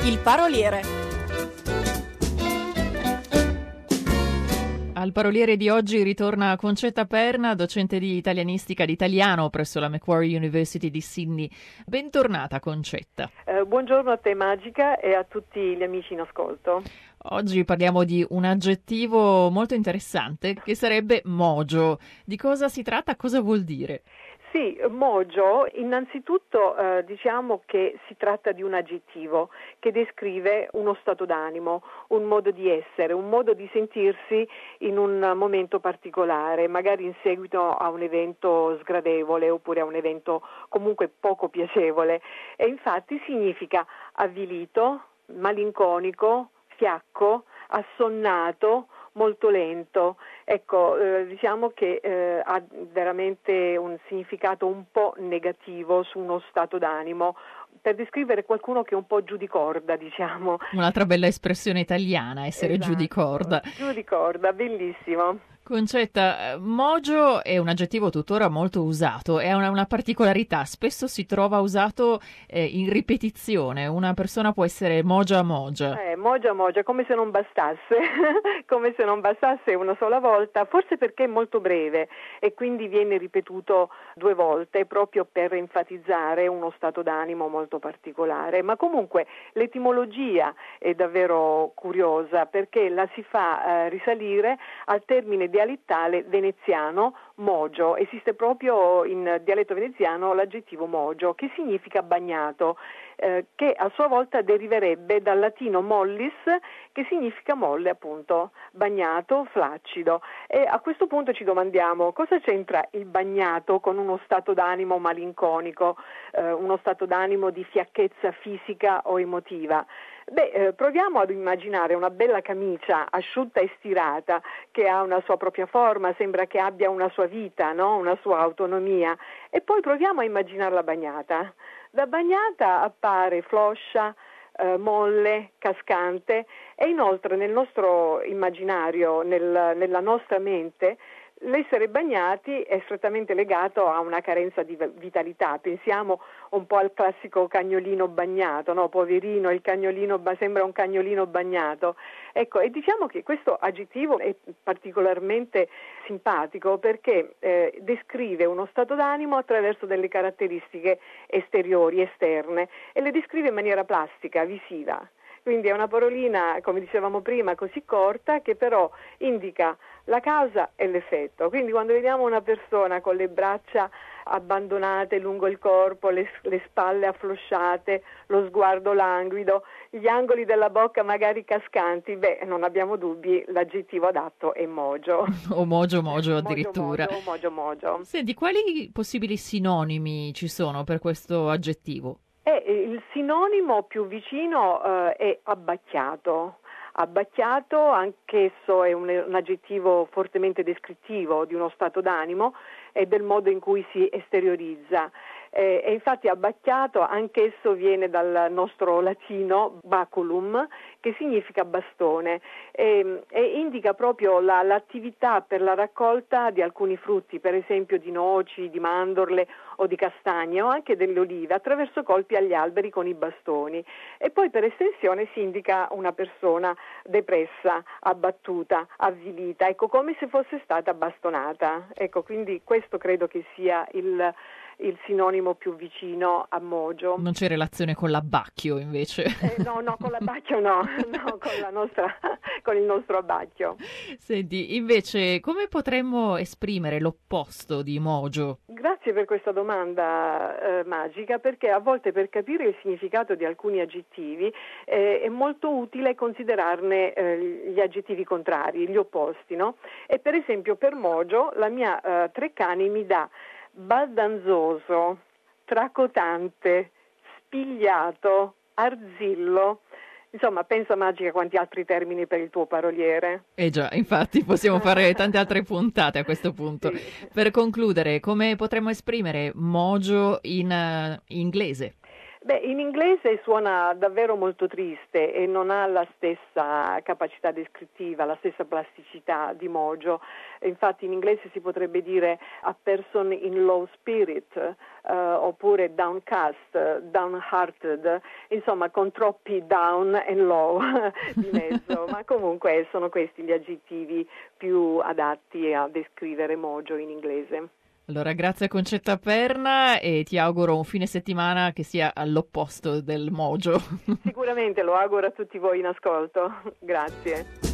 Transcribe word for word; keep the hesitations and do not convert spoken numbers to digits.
Il paroliere. Al paroliere di oggi ritorna Concetta Perna, docente di italianistica di italiano presso la Macquarie University di Sydney. Bentornata, Concetta. Eh, buongiorno a te, Magica, e a tutti gli amici in ascolto. Oggi parliamo di un aggettivo molto interessante che sarebbe mogio. Di cosa si tratta? Cosa vuol dire? Sì, mogio, innanzitutto eh, diciamo che si tratta di un aggettivo che descrive uno stato d'animo, un modo di essere, un modo di sentirsi in un momento particolare, magari in seguito a un evento sgradevole oppure a un evento comunque poco piacevole. E infatti significa avvilito, malinconico, fiacco, assonnato, molto lento. Ecco, eh, diciamo che eh, ha veramente un significato un po' negativo su uno stato d'animo, per descrivere qualcuno che è un po' giù di corda, diciamo. Un'altra bella espressione italiana, essere Esatto, giù di corda. Giù di corda, bellissimo. Concetta, mogio è un aggettivo tuttora molto usato, è una, una particolarità, spesso si trova usato eh, in ripetizione, una persona può essere mogia mogia. Eh, mogia mogia, come se non bastasse, come se non bastasse una sola volta, forse perché è molto breve e quindi viene ripetuto due volte proprio per enfatizzare uno stato d'animo molto particolare, ma comunque l'etimologia è davvero curiosa perché la si fa eh, risalire al termine dialettale veneziano mogio. Esiste proprio in dialetto veneziano l'aggettivo mogio, che significa bagnato, eh, che a sua volta deriverebbe dal latino mollis, che significa molle, appunto, bagnato, flaccido. E a questo punto ci domandiamo cosa c'entra il bagnato con uno stato d'animo malinconico, eh, uno stato d'animo di fiacchezza fisica o emotiva. Beh, eh, proviamo ad immaginare una bella camicia asciutta e stirata che ha una sua propria forma, sembra che abbia una sua vita, no? Una sua autonomia, e poi proviamo a immaginarla bagnata. La bagnata appare floscia, eh, molle, cascante, e inoltre nel nostro immaginario, nel, nella nostra mente, l'essere bagnati è strettamente legato a una carenza di vitalità. Pensiamo un po' al classico cagnolino bagnato, no? Poverino, il cagnolino sembra un cagnolino bagnato. Ecco, e diciamo che questo aggettivo è particolarmente simpatico perché eh, descrive uno stato d'animo attraverso delle caratteristiche esteriori, esterne, e le descrive in maniera plastica, visiva. Quindi è una parolina, come dicevamo prima, così corta che però indica la causa e l'effetto. Quindi quando vediamo una persona con le braccia abbandonate lungo il corpo, le, le spalle afflosciate, lo sguardo languido, gli angoli della bocca magari cascanti, beh, non abbiamo dubbi, l'aggettivo adatto è mogio. O mogio mogio addirittura. Mogio mogio, mogio mogio. Senti, quali possibili sinonimi ci sono per questo aggettivo? Eh, il sinonimo più vicino eh, è abbacchiato. Abbacchiato, anch'esso è un, un aggettivo fortemente descrittivo di uno stato d'animo e del modo in cui si esteriorizza. Eh, e infatti abbacchiato anch'esso viene dal nostro latino baculum, che significa bastone, e, e indica proprio la, l'attività per la raccolta di alcuni frutti, per esempio di noci, di mandorle o di castagne o anche delle olive, attraverso colpi agli alberi con i bastoni. E poi per estensione si indica una persona depressa, abbattuta, avvilita, ecco, come se fosse stata bastonata. Ecco, quindi questo credo che sia il il sinonimo più vicino a mogio. Non c'è relazione con l'abbacchio invece? Eh, no, no, con l'abbacchio no, no, con la nostra, con il nostro abbacchio. Senti, invece, come potremmo esprimere l'opposto di mogio? Grazie per questa domanda eh, magica, perché a volte per capire il significato di alcuni aggettivi eh, è molto utile considerarne eh, gli aggettivi contrari, gli opposti, no? E per esempio per mogio la mia eh, Treccani mi dà baldanzoso, tracotante, spigliato, arzillo. Insomma, pensa Magica quanti altri termini per il tuo paroliere. Eh già, infatti possiamo fare tante altre puntate a questo punto. Sì. Per concludere, come potremmo esprimere mogio in uh, inglese? Beh, in inglese suona davvero molto triste e non ha la stessa capacità descrittiva, la stessa plasticità di mogio. Infatti in inglese si potrebbe dire a person in low spirit uh, oppure downcast, downhearted, insomma con troppi down e low di mezzo, ma comunque sono questi gli aggettivi più adatti a descrivere Mojo in inglese. Allora, grazie Concetta Perna e ti auguro un fine settimana che sia all'opposto del Mojo. Sicuramente lo auguro a tutti voi in ascolto. Grazie.